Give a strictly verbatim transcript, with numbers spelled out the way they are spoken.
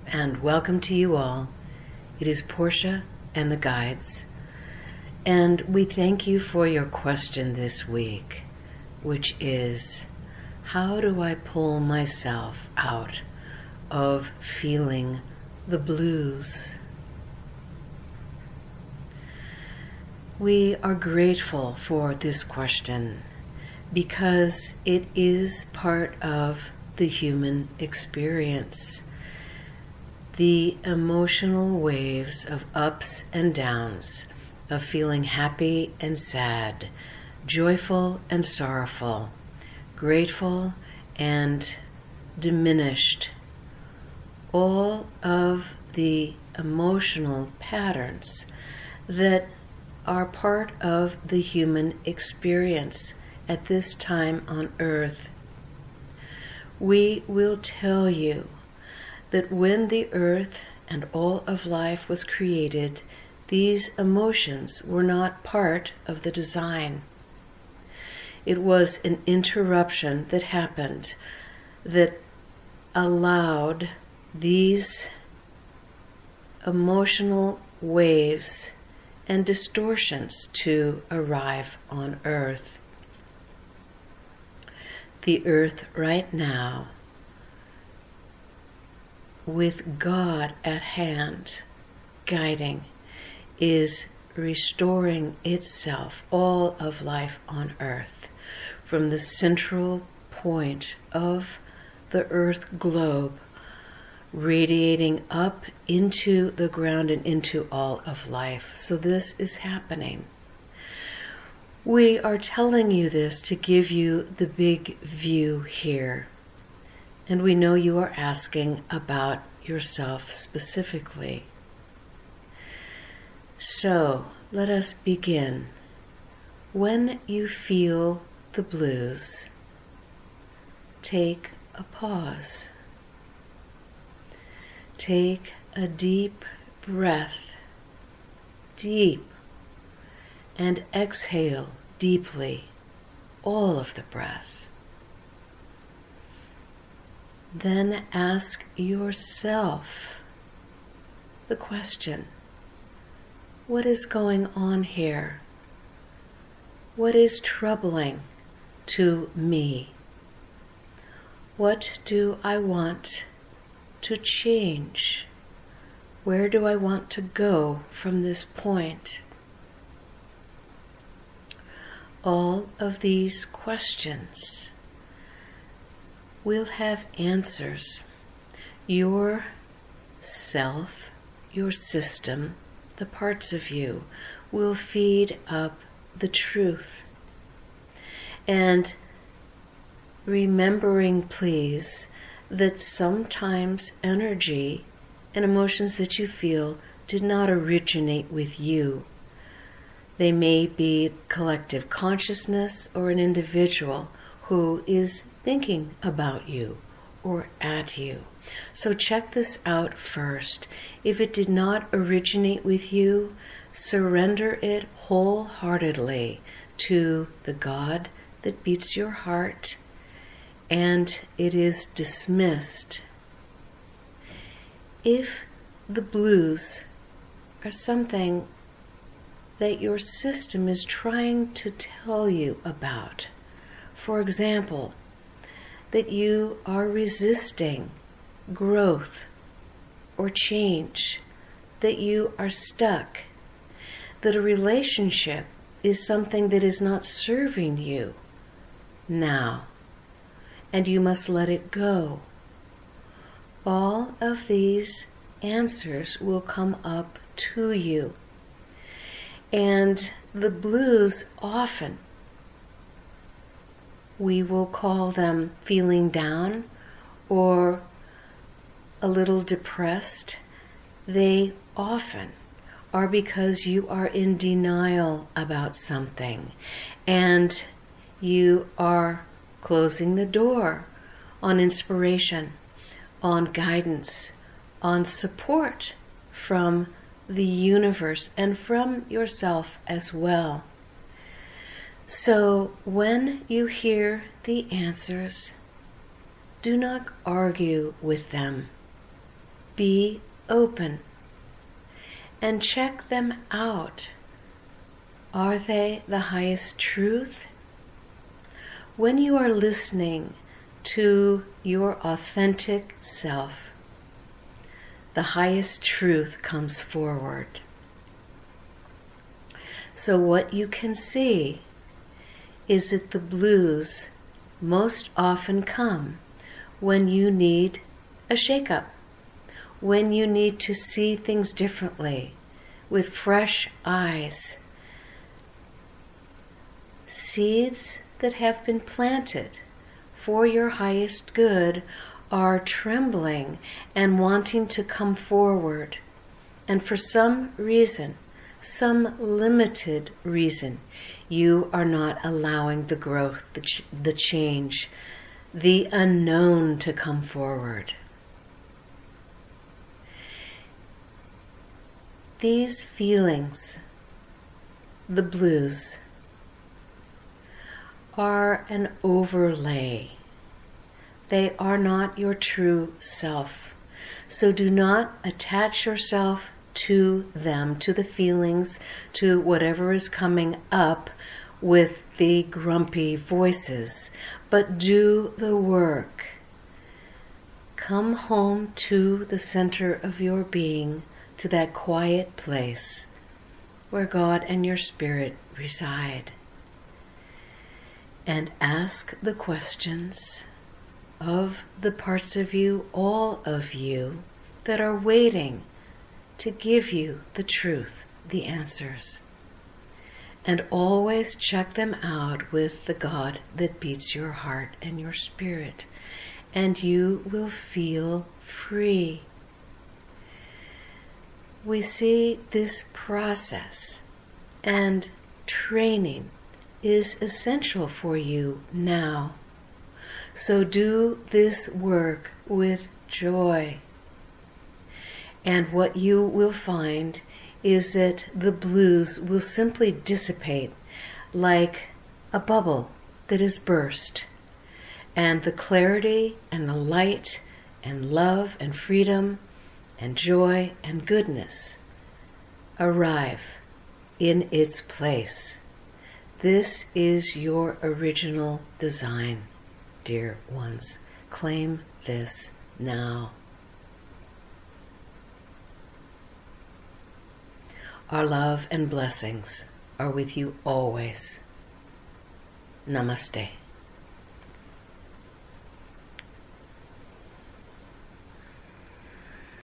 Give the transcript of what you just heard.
and welcome to you all. It is Portia and the Guides, and we thank you for your question this week, which is, how do I pull myself out of feeling the blues? We are grateful for this question because it is part of the human experience. The emotional waves of ups and downs, of feeling happy and sad, joyful and sorrowful, grateful and diminished, all of the emotional patterns that are part of the human experience at this time on earth. We will tell you that when the earth and all of life was created, these emotions were not part of the design. It was an interruption that happened that allowed these emotional waves and distortions to arrive on earth. The earth right now, with God at hand, guiding, is restoring itself, all of life on earth, from the central point of the earth globe, radiating up into the ground and into all of life. So this is happening. We are telling you this to give you the big view here. And we know you are asking about yourself specifically. So let us begin. When you feel the blues, take a pause. Take a deep breath, deep, and exhale deeply, all of the breath. Then ask yourself the question, what is going on here? What is troubling to me? What do I want to change? Where do I want to go from this point? All of these questions will have answers. Your self, your system, the parts of you will feed up the truth. And remembering, please, that sometimes energy and emotions that you feel did not originate with you. They may be collective consciousness or an individual who is thinking about you or at you. So check this out first. If it did not originate with you, surrender it wholeheartedly to the God that beats your heart, and it is dismissed. If the blues are something that your system is trying to tell you about, for example, that you are resisting growth or change, that you are stuck, that a relationship is something that is not serving you now, and you must let it go. All of these answers will come up to you. And the blues, often, we will call them feeling down or a little depressed. They often are because you are in denial about something, and you are closing the door on inspiration, on guidance, on support from the universe and from yourself as well. So when you hear the answers, do not argue with them. be open and check them out. Are they the highest truth? When you are listening to your authentic self, the highest truth comes forward. So what you can see is that the blues most often come when you need a shake-up, when you need to see things differently, with fresh eyes. Seeds that have been planted for your highest good are trembling and wanting to come forward. And for some reason, some limited reason, you are not allowing the growth, the, ch- the change, the unknown to come forward. These feelings, the blues, are an overlay. They are not your true self. So do not attach yourself to them, to the feelings, to whatever is coming up with the grumpy voices, but do the work. Come home to the center of your being, to that quiet place where God and your spirit reside. And ask the questions of the parts of you, all of you, that are waiting to give you the truth, the answers. And always check them out with the God that beats your heart and your spirit, and you will feel free. We see this process and training is essential for you now. So do this work with joy. And what you will find is that the blues will simply dissipate like a bubble that is burst. And the clarity and the light and love and freedom and joy and goodness arrive in its place. This is your original design, dear ones. Claim this now. Our love and blessings are with you always. Namaste.